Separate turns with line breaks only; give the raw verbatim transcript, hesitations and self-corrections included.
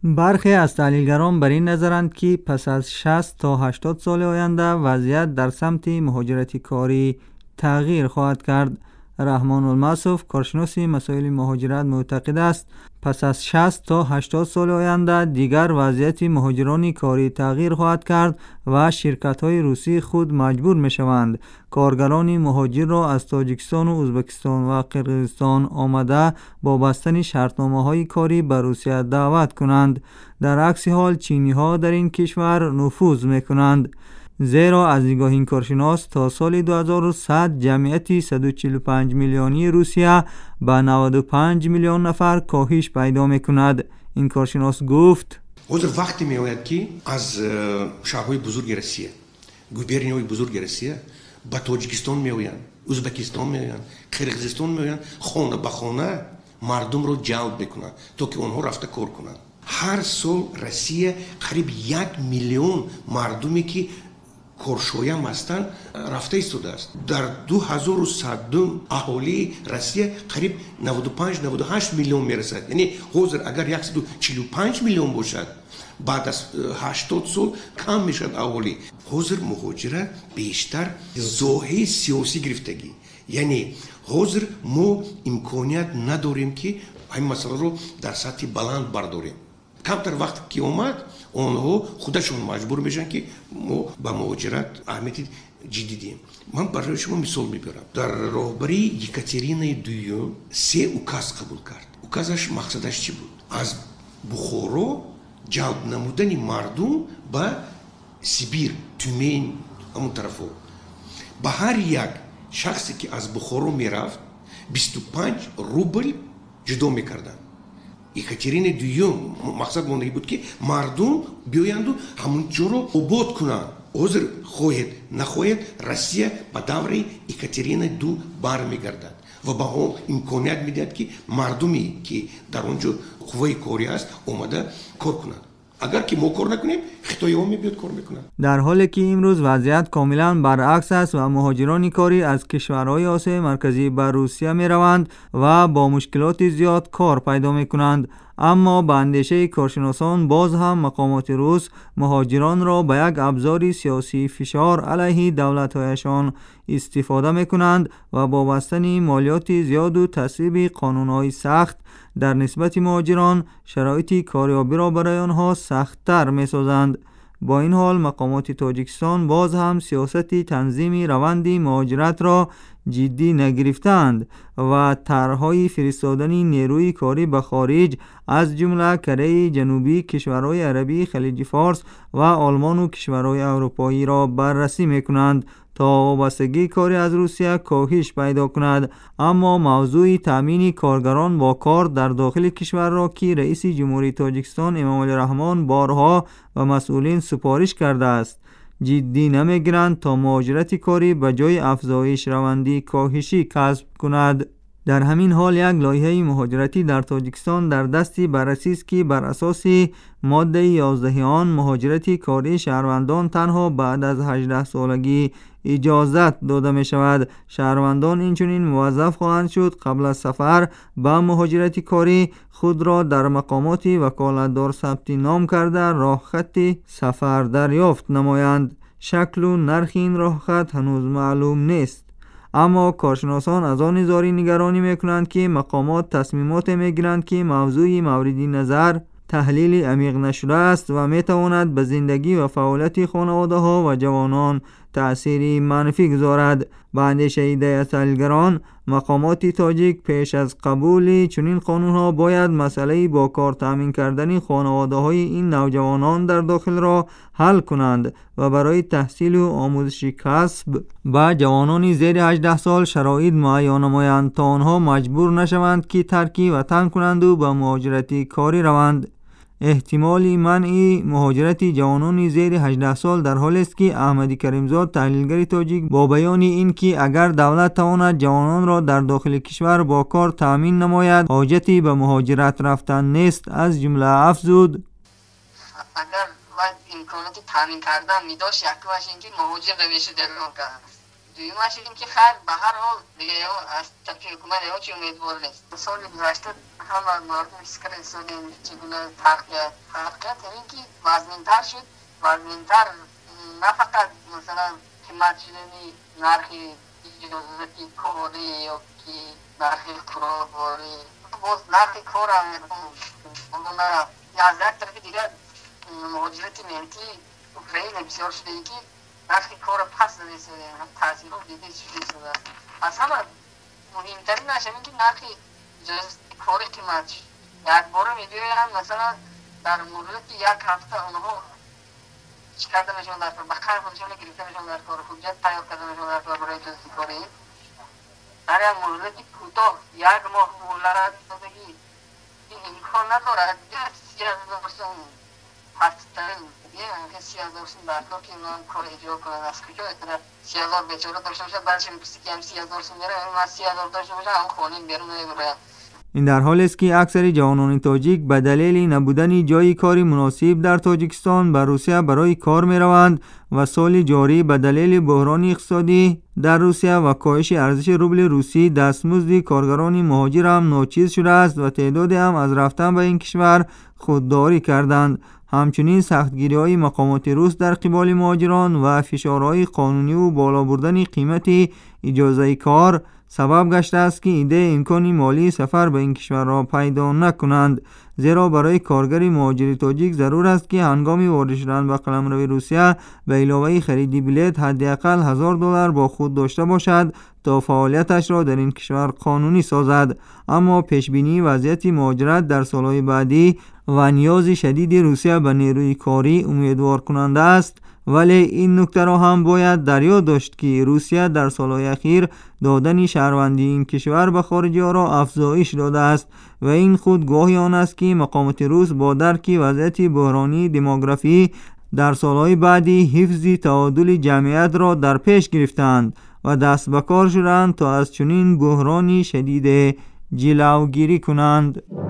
برخی از تحلیلگران بر این نظرند که پس از شصت تا هشتاد سال آینده وضعیت در سمت مهاجرت کاری تغییر خواهد کرد. رحمان الموصوف، کارشناس مسائل مهاجرت، معتقد است پس از شصت تا هشتاد سال آینده دیگر وضعیت مهاجران کاری تغییر خواهد کرد و شرکت‌های روسی خود مجبور می‌شوند کارگران مهاجر را از تاجیکستان و ازبکستان و قرقیزستان آمده با بستن شرطنامه‌های کاری به روسیه دعوت کنند. در عکس حال چینی‌ها در این کشور نفوذ می‌کنند، زیرا از نگاه این کارشناس تا سال دو هزار و صد جمعیت صد و چهل و پنج میلیونی روسیه به نود و پنج میلیون نفر کاهش پیدا میکند. این کارشناس گفت
حاضر وقتی میآید که از شهرهای بزرگ روسیه، گوبرنیای بزرگ روسیه به تاجیکستان میآیند، ازبکستان میآیند، قرقیزستان میآیند، خانه به خانه مردم رو جلب میکنند تا که آنها رفته کار کنند. هر سال روسیه قریب یک میلیون مردمی که کارشویم هستند رفته ایستاده است. در دو هزار و صد اهالی روسیه قریب نود و پنج تا نود و هشت میلیون میرسد. یعنی حاضر اگر صد و چهل و پنج میلیون باشد بعد از هشتاد سال کم میشد اهالی. حاضر مهاجرت بیشتر زاویه سیاسی گرفتگی، یعنی حاضر ما امکانیت نداریم که این مسئله رو در سطح بلند برداریم. کمتر وقت که اومد آنها خودشون مجبور میشن که ما به مهاجرت اهمیت جدی دیم. من برای شما مثال میبرم. در راهبری یکاترینای دوم سه اوکاز قبول کرد. اوکازش مقصدش چی بود؟ از بخارا جلب نمودن مردم به سیبیر، تیومن، همون طرفا. به هر یک شخصی که از بخارا میرفت بیست و پنج روبل جدا میکردن. یکاترین دوم مقصد مونده بود که مردم بیایند و همون جا رو آباد کنند. حاضر خواهد نخواهد روسیه به دور یکاترین دو برمیگردد و به هم امکانیت میدهد که مردمی که در اونجا قوه کاری است اومده کار کنند. اگر که ما کار نکنیم خطای ها میبید کار میکنن.
در حالی که امروز وضعیت کاملا برعکس است و مهاجران کاری از کشورهای آسیای مرکزی به روسیه می روند و با مشکلات زیاد کار پیدا می کنند، اما به اندیشه کارشناسان باز هم مقامات روس مهاجران را به یک ابزار سیاسی فشار علیه دولت‌هایشان استفاده می کنند و با بستن مالیات زیاد و تصویب قانون‌های سخت در نسبت مهاجران شرایط کاریابی را برای آنها سخت‌تر می‌سازند. با این حال مقامات تاجیکستان باز هم سیاست تنظیم روند مهاجرت را جدی نگرفتند و طرح‌های فرستادن نیروی کاری به خارج از جمله کره جنوبی، کشورهای عربی خلیج فارس و آلمان و کشورهای اروپایی را بررسی می‌کنند تا وابستگی کاری از روسیه کاهش پیدا کند. اما موضوع تامین کارگران با کار در داخل کشور را که رئیس جمهوری تاجیکستان امامعلی رحمان بارها و مسئولین سفارش کرده است جدی نمیگیرند تا مهاجرت کاری به جای افزایش روندی کاهشی کسب کند. در همین حال یک لایحه مهاجرتی در تاجیکستان در دست بررسی است که بر اساس ماده یازده آن مهاجرت کاری شهروندان تنها بعد از هجده سالگی اجازت داده می شود. شهروندان اینچنین موظف خواهند شد قبل از سفر به مهاجرت کاری خود را در مقامات وکالتدار ثبت نام کرده راه خط سفر دریافت نمایند. شکل و نرخ این راه خط هنوز معلوم نیست، اما کارشناسان از آن نظاری نگرانی میکنند که مقامات تصمیمات میگیرند که موضوع مورد نظر تحلیل عمیق نشده است و میتواند به زندگی و فعالیت خانواده ها و جوانان تأثیری منفی گذارد. به اندیشه تحلیلگران مقامات تاجیک پیش از قبول چنین قانون‌ها باید مسئله با کار تامین کردن خانواده های این نوجوانان در داخل را حل کنند و برای تحصیل و آموزش کسب با جوانان زیر هجده سال شرایط مهیا نمایند تا آنها مجبور نشوند که ترک وطن کنند و به مهاجرت کاری روند. احتمال منع مهاجرت جوانان زیر هجده سال در حالی است که احمدی کریمزاد تحلیلگر تاجیک با بیان این که اگر دولت تواند جوانان را در داخل کشور با کار تامین نماید حاجتی به مهاجرت رفتن نیست از جمله افزود
اگر باید امکانات تامین کردن می داشت یک وش اینکه مهاجر رویش درمان کرد دویمش این که خیر به هر حال دیگه از طرف حکومت یا چی امیدوار نیست. سال گذشته همه مردم فکر شدیم چگونه تغییر تغییرات این که وزن‌تر شد. وزن‌تر نه فقط مثلا قیمت شدنی نرخی اجازتی کاری یا که نرخی کارباری باز نرخی کار هم اون از یک طرف دیگه مهاجرت مهنتی اوکراین بسیار شده ای که نرخی کار پس داده شده تاثیر رو دیده شده. از همه مهمترین نشم این که نرخی اجازتی کار قیمت شد. یک بار میدویم مثلا در مدت یک هفته اونها چی کرده میشون در کار بخیر خودشون گرفته میشون در کار حجت تیار کرده میشون در کار برای اجازتی کاری در یک مدت کوتاه یک ماه مولارت دادگی این امکان ندارد سی هزار سوم پسترین یه سی هزار سوم در کار که اونها کار اجرا کنند از کجا اتنا سی هزار بیچاره داشته باشه بعدش کسی که هم سی هزار سوم میره اون سی هزار داشته باشه هم خونین بیرون نمیبره.
این در حال است که اکثر جوانان تاجیک به دلیل نبودن جای کاری مناسب در تاجیکستان به روسیه برای کار می روند و سال جاری به دلیل بحران اقتصادی در روسیه و کاهش ارزش روبل روسی دستمزد کارگران مهاجر هم ناچیز شده است و تعدادی هم از رفتن به این کشور خودداری کردند. همچنین سختگیری‌های مقامات روس در قبال مهاجران و فشارهای قانونی و بالا بردن قیمت اجازه کار سبب گشته است که ایده امکانی مالی سفر به این کشور را پیدا نکنند، زیرا برای کارگر مهاجر تاجیک ضرور است که هنگام وارد شدن به قلمرو روسیه به علاوه خرید بلیط حداقل هزار دلار با خود داشته باشد تا فعالیتش را در این کشور قانونی سازد. اما پیشبینی وضعیت مهاجرت در سالهای بعدی و نیاز شدید روسیه به نیروی کاری امیدوار کننده است، ولی این نکته را هم باید در یاد داشت که روسیه در سالهای اخیر دادن شهروندی این کشور به خارجی‌ها را افزایش داده است و این خود گواهی آن است که مقامات روس با درک وضعیت بحرانی دموگرافی در سالهای بعدی حفظ تعادل جمعیت را در پیش گرفتند و دست به کار شدند تا از چنین بحرانی شدید جلوگیری کنند.